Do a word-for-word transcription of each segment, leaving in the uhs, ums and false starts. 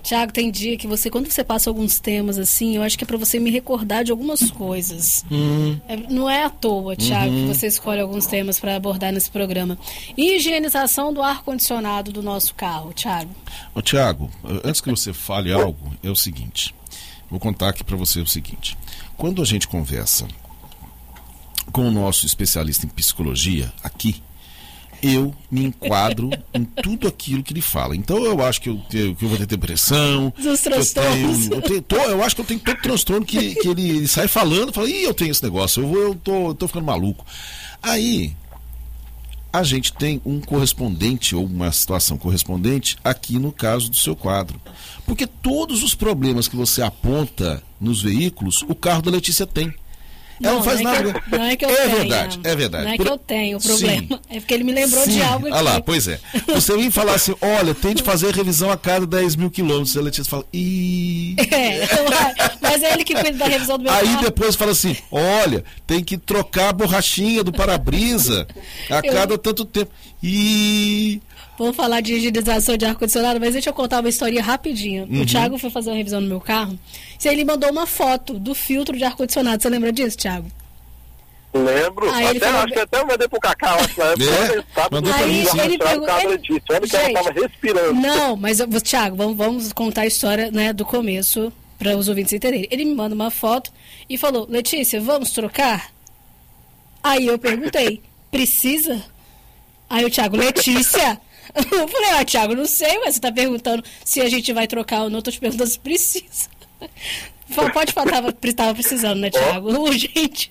Tiago, tem dia que você, quando você passa alguns temas assim, eu acho que é para você me recordar de algumas coisas. Uhum. É, não é à toa, Tiago, uhum. que você escolhe alguns temas para abordar nesse programa. Higienização do ar-condicionado do nosso carro, Tiago. Ô, Tiago, antes que você fale algo, é o seguinte, vou contar aqui para você o seguinte. Quando a gente conversa com o nosso especialista em psicologia aqui, eu me enquadro em tudo aquilo que ele fala. Então eu acho que eu, tenho, que eu vou ter depressão. Dos transtornos. Eu, tenho, eu, tenho, tô, eu acho que eu tenho todo transtorno que, que ele, ele sai falando, fala, ih, eu tenho esse negócio, eu, vou, eu, tô, eu tô ficando maluco. Aí, a gente tem um correspondente, ou uma situação correspondente, aqui no caso do seu quadro. Porque todos os problemas que você aponta nos veículos, o carro da Letícia tem. Ela não, não faz não é nada. Que eu, não é que eu é tenha. verdade, é verdade. Não é Por... que eu tenho o problema. Sim. É porque ele me lembrou Sim. de algo aqui. Olha lá, pois é. Você vem falar assim, olha, tem de fazer a revisão a cada dez mil quilômetros. A Letícia fala, ih... É, mas é ele que cuida da revisão do meu Aí carro. depois fala assim, olha, tem que trocar a borrachinha do para-brisa a eu... cada tanto tempo. E... Vamos falar de higienização de ar-condicionado, mas deixa eu contar uma historinha rapidinho. Uhum. O Thiago foi fazer uma revisão no meu carro. E ele mandou uma foto do filtro de ar-condicionado. Você lembra disso, Thiago? Lembro. Aí até, falou... acho que até eu mandei pro Cacau. Acho que na época, é? Aí ele perguntou... Ele... Disso. Olha que ela estava respirando. Não, mas, Thiago, vamos, vamos contar a história, né, do começo, para os ouvintes entenderem. Ele me manda uma foto e falou, Letícia, vamos trocar? Aí eu perguntei, precisa? Aí o Thiago, Letícia... Eu falei, ah, Thiago, não sei, mas você tá perguntando se a gente vai trocar ou não, eu tô te perguntando se precisa. Pode falar, tava, tava precisando, né, Thiago? Oh. Urgente.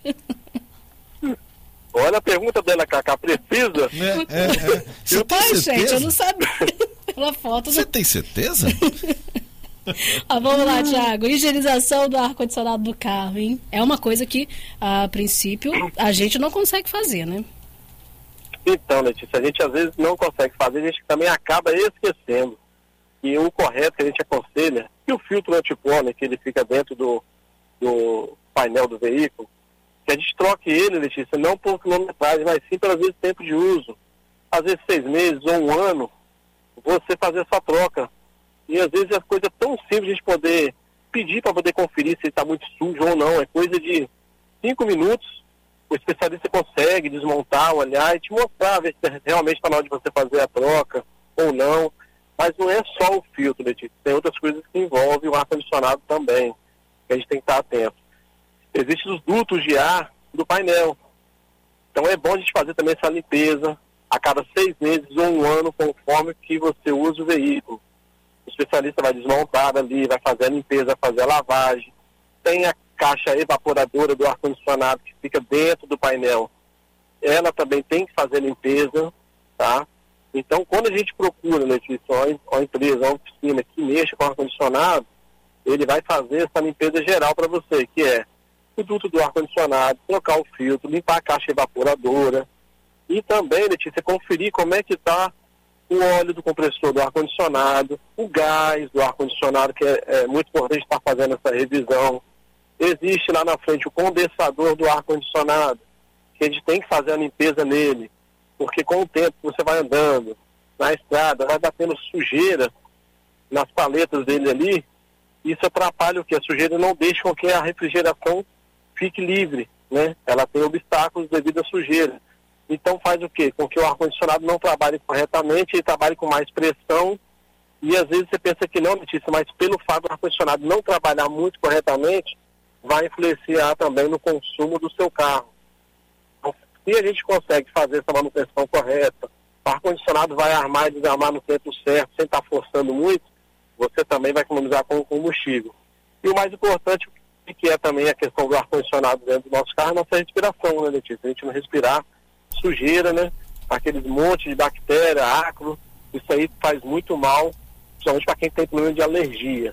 Olha a pergunta dela, Cacá, precisa? É, é, é. Você tem Ai, certeza? Gente, eu não sabia. Pela foto. Você do... tem certeza? Ah, vamos lá, Thiago. Higienização do ar-condicionado do carro, hein? É uma coisa que, a princípio, a gente não consegue fazer, né? Então, Letícia, a gente às vezes não consegue fazer, a gente também acaba esquecendo. E o correto que a gente aconselha, que o filtro antipônio, que ele fica dentro do, do painel do veículo, que a gente troque ele, Letícia, não por quilometragem, mas sim pelas vezes tempo de uso. Às vezes seis meses ou um ano, você fazer essa troca. E às vezes é coisa tão simples de a gente poder pedir para poder conferir se ele está muito sujo ou não. É coisa de cinco minutos. O especialista consegue desmontar, olhar e te mostrar, ver se realmente está na hora de você fazer a troca ou não. Mas não é só o filtro, Letícia. Tem outras coisas que envolvem o ar-condicionado também, que a gente tem que estar atento. Existem os dutos de ar do painel. Então é bom a gente fazer também essa limpeza a cada seis meses ou um ano, conforme que você usa o veículo. O especialista vai desmontar ali, vai fazer a limpeza, vai fazer a lavagem. Tem a caixa evaporadora do ar-condicionado que fica dentro do painel. Ela também tem que fazer limpeza, tá? Então, quando a gente procura, Letícia, uma empresa, uma oficina que mexa com ar-condicionado, ele vai fazer essa limpeza geral para você, que é o duto do ar-condicionado, trocar o filtro, limpar a caixa evaporadora e também, Letícia, conferir como é que está o óleo do compressor do ar-condicionado, o gás do ar-condicionado, que é, é muito importante estar fazendo essa revisão. Existe lá na frente o condensador do ar-condicionado, que a gente tem que fazer a limpeza nele, porque com o tempo você vai andando na estrada, vai batendo sujeira nas paletas dele ali, isso atrapalha o que? A sujeira não deixa com que a refrigeração fique livre, né? Ela tem obstáculos devido à sujeira. Então faz o quê? Com que o ar-condicionado não trabalhe corretamente, ele trabalhe com mais pressão, e às vezes você pensa que não, Letícia, mas pelo fato do ar-condicionado não trabalhar muito corretamente, vai influenciar também no consumo do seu carro. Então, se a gente consegue fazer essa manutenção correta, o ar-condicionado vai armar e desarmar no tempo certo, sem estar forçando muito, você também vai economizar com o combustível. E o mais importante, que é também a questão do ar-condicionado dentro do nosso carro, é a nossa respiração, né, Letícia? A gente não respirar sujeira, né? Aqueles montes de bactéria, ácaro, isso aí faz muito mal, principalmente para quem tem problema de alergia.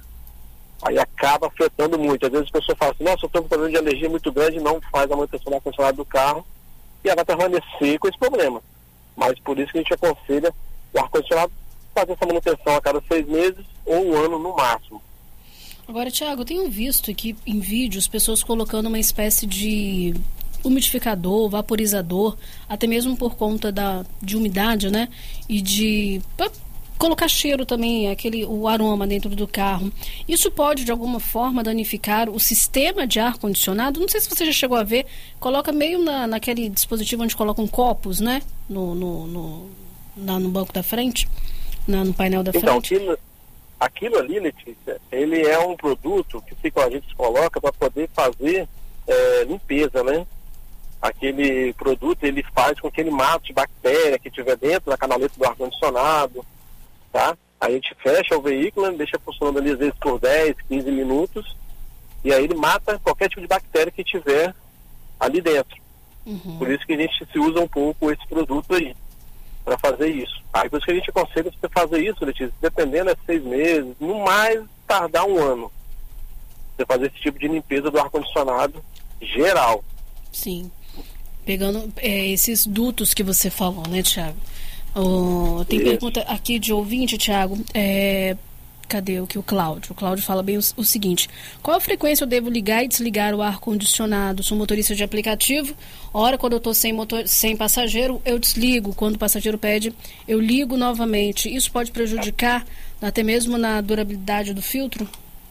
Aí acaba afetando muito. Às vezes as pessoas falam assim, nossa, eu estou com um problema de alergia muito grande, não faz a manutenção do ar-condicionado do carro, e ela vai permanecer com esse problema. Mas por isso que a gente aconselha o ar-condicionado fazer essa manutenção a cada seis meses ou um ano no máximo. Agora, Thiago, eu tenho visto aqui em vídeos pessoas colocando uma espécie de umidificador, vaporizador, até mesmo por conta da, de umidade, né? E de... colocar cheiro também, aquele, o aroma dentro do carro. Isso pode, de alguma forma, danificar o sistema de ar-condicionado? Não sei se você já chegou a ver, coloca meio na, naquele dispositivo onde colocam copos, né? No, no, no, na, no banco da frente, na, no painel da então, frente. Aquilo, aquilo ali, Letícia, ele é um produto que a gente coloca para poder fazer é, limpeza, né? Aquele produto, ele faz com que ele mate bactéria que tiver dentro da canaleta do ar-condicionado, tá? A gente fecha o veículo, deixa funcionando ali às vezes por dez, quinze minutos, e aí ele mata qualquer tipo de bactéria que tiver ali dentro. Uhum. Por isso que a gente se usa um pouco esse produto aí, para fazer isso. Aí por isso que a gente aconselha você fazer isso, Letícia, dependendo é seis meses, no mais tardar um ano. Você fazer esse tipo de limpeza do ar-condicionado geral. Sim. Pegando é, esses dutos que você falou, né, Thiago? Oh, tem Isso. pergunta aqui de ouvinte, Thiago. É, cadê o que o Cláudio? O Cláudio fala bem o, o seguinte: qual a frequência eu devo ligar e desligar o ar-condicionado? Sou motorista de aplicativo. Ora, quando eu estou sem, motor, sem passageiro, eu desligo. Quando o passageiro pede, eu ligo novamente. Isso pode prejudicar até mesmo na durabilidade do filtro?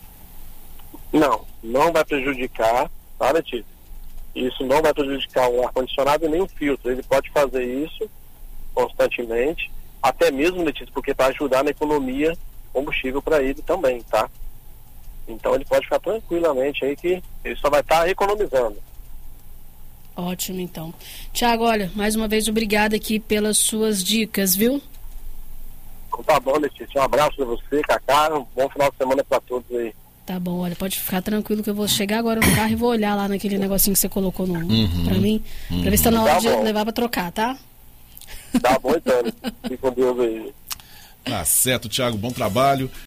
Não, não vai prejudicar, tá, Letícia? Isso não vai prejudicar o ar-condicionado e nem o filtro. Ele pode fazer isso constantemente, até mesmo, Letícia, porque para ajudar na economia de combustível para ele também, tá? Então ele pode ficar tranquilamente aí que ele só vai estar tá economizando. Ótimo, então. Thiago, olha, mais uma vez obrigada aqui pelas suas dicas, viu? Então tá bom, Letícia. Um abraço para você, Cacá. Um bom final de semana para todos aí. Tá bom, olha, pode ficar tranquilo que eu vou chegar agora no carro e vou olhar lá naquele negocinho que você colocou no, uhum, pra mim, uhum. pra ver se tá na hora tá de bom. levar pra trocar, tá? Tá bom, então. Fique com Deus aí. Tá certo, Thiago, bom trabalho.